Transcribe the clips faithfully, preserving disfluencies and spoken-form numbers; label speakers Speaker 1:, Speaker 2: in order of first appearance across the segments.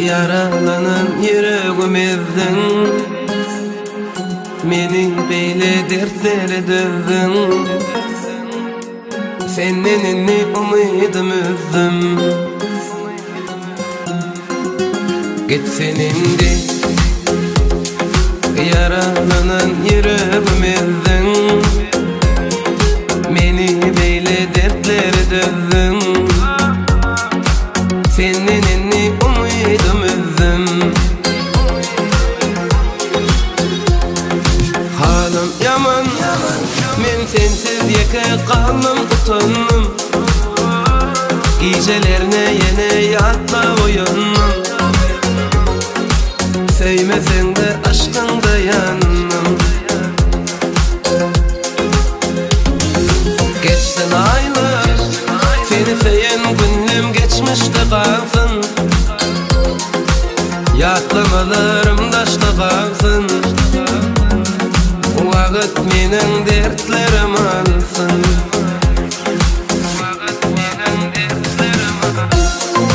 Speaker 1: Yaralanan yüreğimizden meni beyle dertlere dövdün. Senin ne umidim üzdüm. Git senin de yaralanan yüreğimizden meni beyle dertlere dövdün. Senin ne umidim üzdüm. Halim yaman, men sensiz yeke kaldım utandım. Gecelerine yine yatta uyandım. Sevmesen de aşkında yandım. Geçsin aylar, seni seyen günüm geçmişte kalsın. Yatlamalarım taşta kalsın. Vakit menin dertlerim alsın. Vakit menin dertlerim alsın.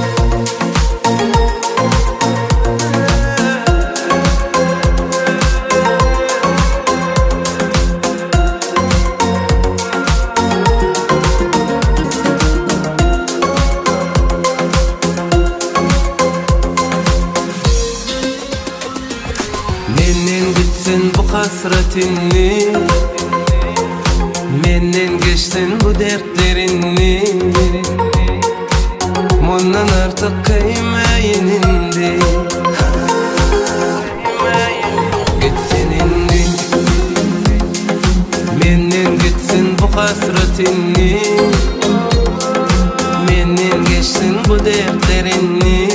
Speaker 1: Menden gitsin bu hasretinni, menden geçsin bu dertlerini. Bundan artık kıymayın indi. Gitsin indi. Menden gitsin bu hasretinni, menden geçsin bu dertlerini.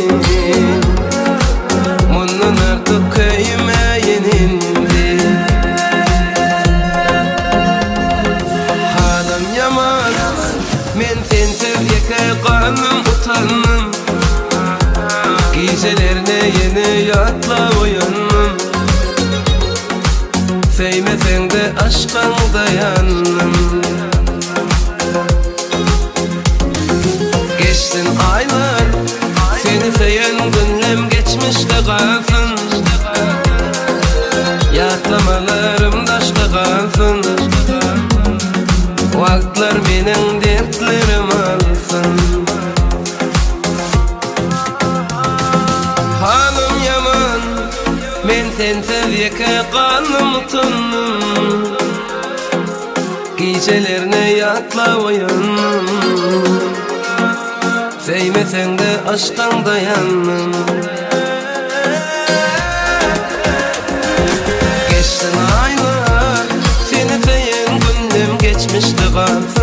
Speaker 1: Bundan artık kıymayın indi. Halim yaman, men sensiz yeke kaldım utandım. Gecelerine yine yatla uyandım. Sevmesen de aşkında yandım. Geçsin aylar, seni seyen günlem geçmişte kalsın. Yatlamalarım taşta kalsın. Vaktlar benim dertlerim alsın. Halim yaman, men sensiz yeke kaldım utandım. Gecelerine yatla uyandım. Sevmesen de aşktan dayandım. Geçsin aylar, seni seyen günüm geçmişte kalsın.